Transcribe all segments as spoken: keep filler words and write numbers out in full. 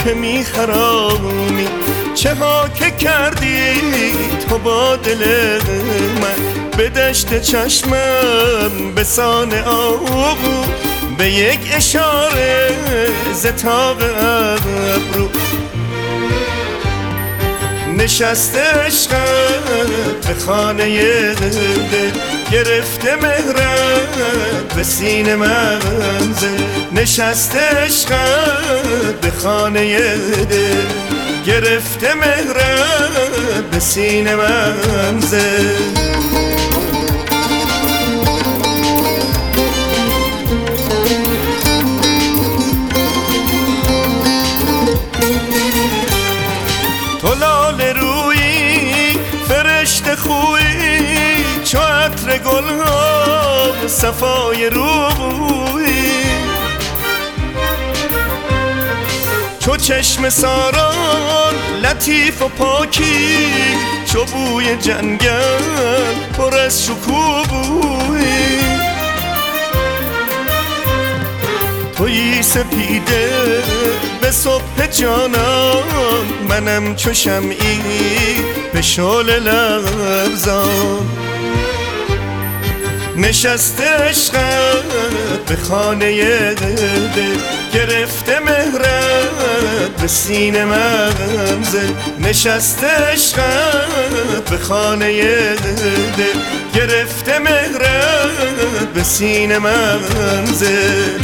که میخرانی، چه ها که کردی تو با دل من. به دشت چشمم به سان آغو، به یک اشاره ز تاق ابرو. نشسته عشقت به خانه دل، گرفته مهرت به سینه منزل. نشسته عشقت به خانه دل، گرفته مهرت به سینه منزل. تو لاله رویی فرشته خویی، چو عطر گلها صفای رویی. چو چشم ساران لطیف و پاکی، چو بوی جنگل پر از شکوبویی. تویی سپیده به صبح جانان، منم چو شمعی به شعله لرزان. نشسته عشقت به خانه دل، گرفته مهرت به سینه منزل. نشسته عشقت به خانه دل، گرفته مهرت به سینه منزل.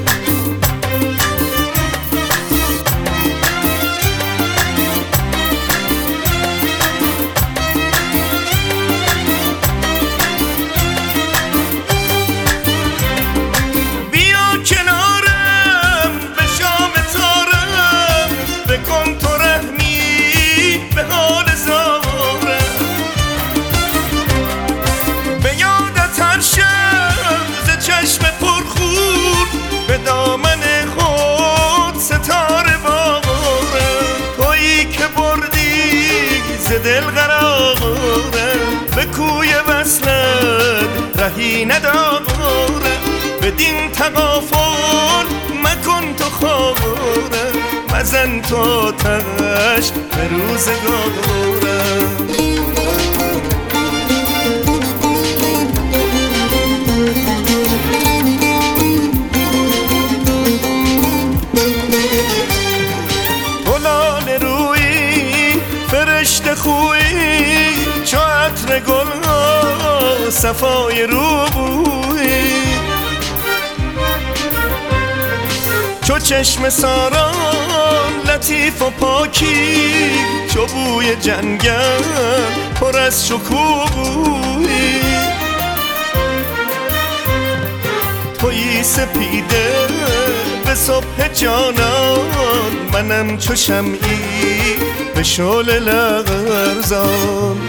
به دامن خود ستاره بارم، تویی که بردی ز دل قرارم. به کوی وصلت رهی ندارم، بدین تغافل مکن تو خارم. مزن تو آتش به روزگارم. فرشته خویی، چو عطر گلها صفای رویی. چو چشم ساران لطیف و پاکی، چو بوی جنگل پر از شکوبویی. تویی سپیده به صبح جانان، منم چو شمعی به شعله لرزان.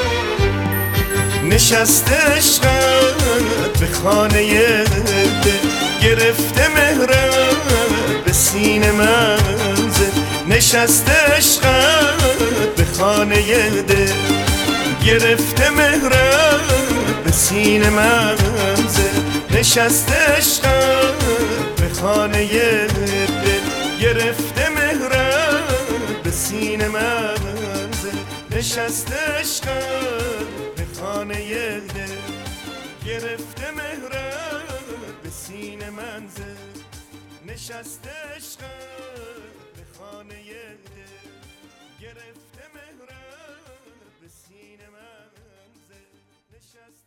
نشسته عشقت به خانه دل، گرفته مهرت به سینه منزل. نشسته عشقت به خانه دل، گرفته مهرت به سینه منزل. نشسته عشقت به خانه دل، گرفته مهرت به سینه منزل. نشسته عشقت به خانه دل، گرفته مهرت به سینه منزل. نشسته عشقت به خانه دل، گرفته مهرت به سینه منزل. نشسته